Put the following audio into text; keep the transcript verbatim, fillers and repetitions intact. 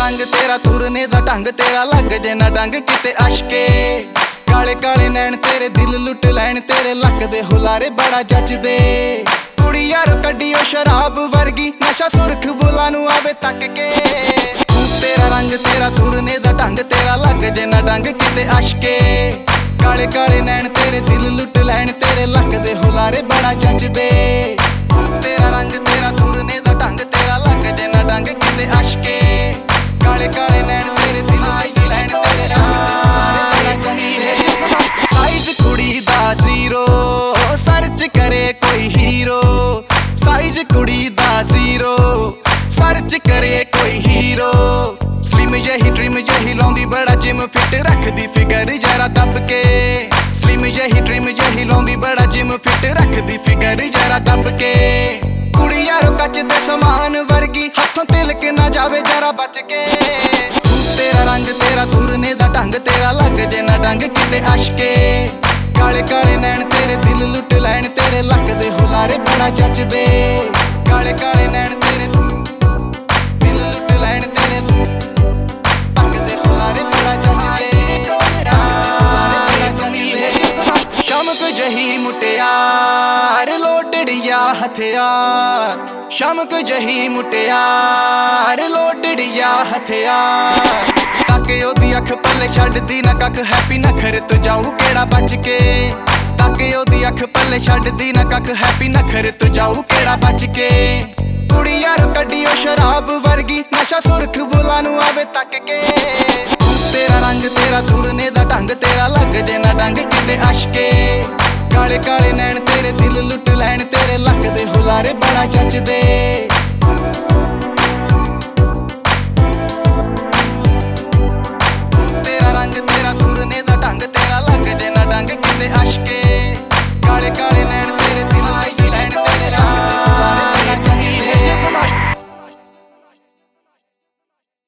रंग तेरा तुरने दा ढंग तेरा लग जे ना डंग किते अशके काले काले नैन तेरे दिल लुट लैन तेरे लक दे हुलारे बड़ा जचदे कुड़ी यार कड्डियो शराब वर्गी नशा सुरख बुला नू आवे तक के तेरा रंग तेरा तुरने दा ढंग तेरा लग जे ना डंग किते अशके काले काले नैन तेरे दिल लुट लैन तेरे लक दे हुलारे बड़ा जचदे तेरा रंग तेरा तुरने दा ढंग तेरा लग जे ना डंग किते अशके काले काले नैन तेरे दिल लुट लैन तेरे साइज कुड़ी दा जीरो सर्च करे कोई हीरो साइज कुड़ी दा जीरो सर्च करे कोई हीरो स्लिम जही ड्रीम जही लाउंदी बड़ा जिम फिट रखदी फिगर जरा दब के स्लिम जही ड्रीम जही लाउंदी बड़ा जिम फिट रखदी फिगर जरा दब के कुड़ी यारो कच दे समान वर्गी हथों तिलक ना जावे जरा बच के तेरा रंग तेरा तुरने दा ढंग तेरा लग जे ना डंग किते अशके काले काले नैन तेरे दिल लुट लैन तेरे लक दे हुलारे बड़ा जचदे काले काले नैन तेरे दिल लुट लैन तेरे लक दे हुलारे बड़ा जचदे शमक जही मुटियार लोटड़िया हथियार शमक जही मुटियार लोटड़िया हथियार ताके ओदी अख पल्ले छड्डदी ना कख हैप्पी नखर तो जाऊ केड़ा बच के ताके ओदी अख पल्ले छड्डदी ना कख हैप्पी नखर तो जाऊ केड़ा बच के कुड़ी यार कड्डियो शराब वर्गी नशा सुरख बुला नू आवे तक के तेरा रंग तेरा तुरने दा ढंग तेरा लग जे ना डंग किते अशके काले काले नैन तेरे दिल लुट लैन तेरे लक दे हुलारे बड़ा जचदे।